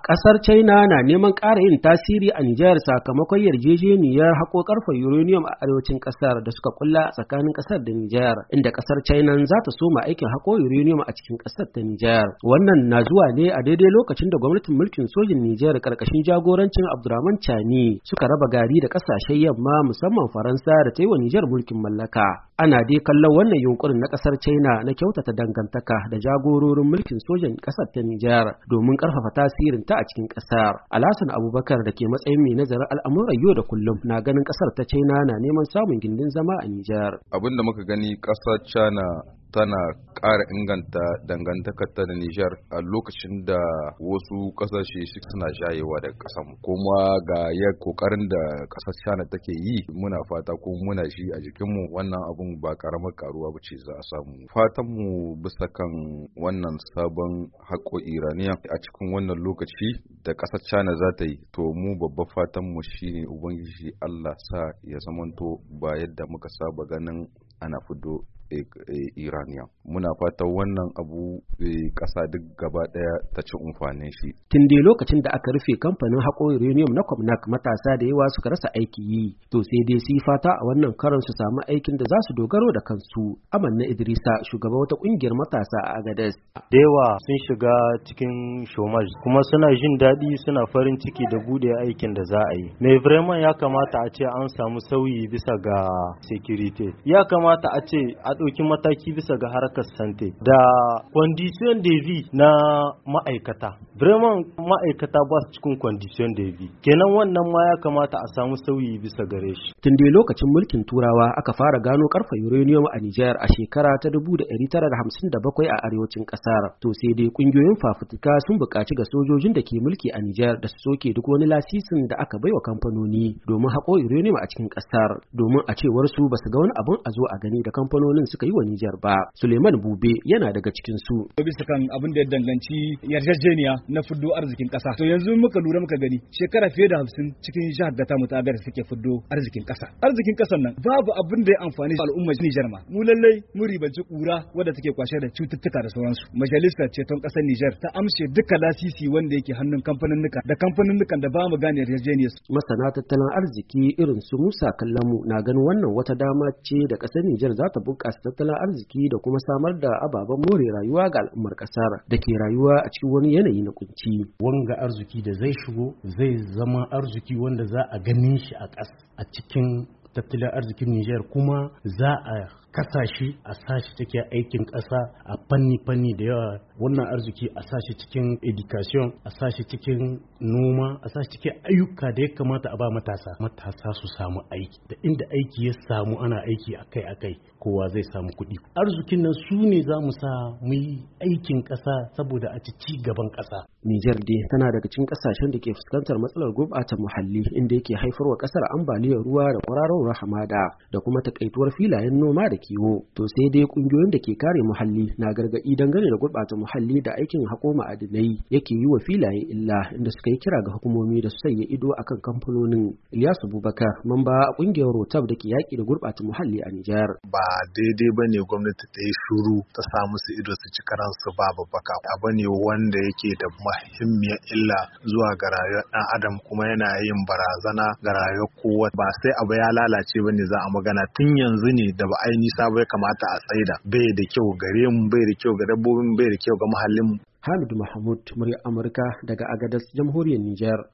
Ƙasar China na neman ƙara yin tasiri a Nijar sakamakon yarjejeniyar haƙo ƙarfe uranium a arewacin ƙasar da suka kulla a tsakanin ƙasar da Nijar, inda ƙasar China za ta soma aikin haƙo uranium a cikin ƙasar ta Nijar. Wannan na zuwa ne a daidai lokacin da gwamnatin mulkin sojin Nijar ƙarƙashin jagorancin Abdurrahman Chani suka raba gari da ƙasashen yamma musamman Faransa da ta yi wa Nijar mulkin mallaka. Ana dai kallon wannan yunkurin na ƙasar China na kyautata dangantaka da jagororin mulkin sojan ƙasar ta Nijar domin ƙarfafa tasirinta a cikin ƙasar. Alhassan Abubakar da ke matsayin mai nazarin al'amuran yau da kullum na ganin ƙasar ta China na neman samun gindin zama a Nijar. Abin da muka gani ƙasar China tana ƙara inganta dangantakarta da Nijar a lokacin da wasu ƙasashe suna shayewa daga ƙasar mu. Kuma ga ƙoƙarin da ƙasar China take yi, muna fata ko muna shi a jikinmu wannan abun ba ƙaramar karuwa ba ce za a samu. Fatan mu bisa kan wannan sabon haƙo Iraniya a cikin wannan lokaci da ƙasar China za ta yi, to mu babban fatan mu shine Ubangiji Allah sa ya zamanto ba yadda muka saba ganin ana fido Iraniya. Muna fatan wannan abu ƙasa duk gaba ɗaya ta ci umfanin shi. Tun dai lokacin da aka rufe kamfanin haƙo uranium na Komnak, matasa da yawa suka rasa aiki yi, to sai dai su fata a wannan karon su samu aikin da za su dogaro da kansu. Amanna Idrisa, shugaba wata ƙungiyar matasa a Agadez. Da yawa sun shiga cikin shomaj kuma suna jin daɗi, suna farin ciki da buɗe aikin da za a yi. Mai vraiment ya kamata a ce an samu sauyi bisa ga security. Ya kamata a ce a ɗauki mataki bisa ga harkar sante da condition de vie na ma'aikata. Vraiment ma'aikata ba su cikin condition de vie. Kenan wannan ma ya kamata a samu sauyi bisa gare shi. Tun dai lokacin mulkin Turawa aka fara gano karfe uranium a Nijar a shekara ta 1957 a arewacin ƙasar. To sai dai kungiyoyin fafutuka sun buƙaci ga sojojin da ke mulki a Nijar da su soke duk wani lasisin da aka baiwa kamfanoni domin haƙo uranium a cikin ƙasar, domin a cewar su ba su ga wani abun a zo a gani da kamfanonin suka yi wa Nijar ba. Suleiman Bube yana daga cikin su. Bisa kan abin da ya danganci yarjejeniya na fuddo arzikin ƙasa. To yanzu muka lura muka gani shekara fiye da 50 cikin jihar da ta mutagar suke fuddo arzikin ƙasa. Arzikin ƙasar nan babu abin da ya amfani al'ummar Nijar ma. Mu lallai mun ribanci kura wadda take kwashe da cututtuka da sauransu. Majalisar ceton ƙasar Nijar ta amshe duka lasisi wanda yake hannun kamfaninnika da kamfaninnikan da ba mu gane yarjejeniyar. Masana tattalin arziki irin su Musa Kallamu na ganin wannan wata dama ce da ƙasar Nijar za ta bunƙasa tattalin arziki da kuma samar da ababen more rayuwa ga al'ummar ƙasar da ke rayuwa a cikin wani yanayi na kunci. Wanga arziki da zai shigo zai zama arziki wanda za a ganin shi a cikin tattalin arzikin Nijar, kuma za a kasashe a sashi take aikin ƙasa a fanni da yawa. Wannan arziki a sashi cikin education, a sashi cikin noma, a sashi cikin ayyuka da ya kamata a ba matasa su samu aiki, da inda aiki ya samu ana aiki akai kowa zai samu kuɗi. Arzikin nan su ne za mu sa mu yi aikin ƙasa saboda a ci gaban ƙasa. Nijar dai tana daga cikin ƙasashen da ke fuskantar matsalar gurɓata muhalli, inda yake haifarwa ƙasar ambaliyar ruwa da kwararowar hamada da kuma takaituwar filayen noma da kiwo. To sai dai kungiyoyin da ke kare muhalli na gargaɗi dangane da gurɓata muhalli da aikin haƙo ma'adinai yake yi wa filaye illa, inda suka yi kira ga hukumomi da su sanya ido akan kamfanonin. Ilyasu Abubakar, mamba a kungiyar Rotab da ke yaƙi da gurɓata muhalli a Nijar. Ba daidai ba ne gwamnati ta yi shuru ta sa musu ido su ci karansu ba babbaka. Abu ne wanda yake da muhimmiyar illa zuwa ga rayuwar ɗan adam, kuma yana yin barazana ga rayuwar kowa. Ba sai abu ya lalace ba ne za a magana, tun yanzu ne da ba a yi nisa ba kamata a tsaida. Bai da kyau gare mu, bai da kyau ga dabbobin, bai da kyau ga muhallin mu. Hamidu Mahmud, murya Amurka daga Agadez, Jamhuriyar Nijar.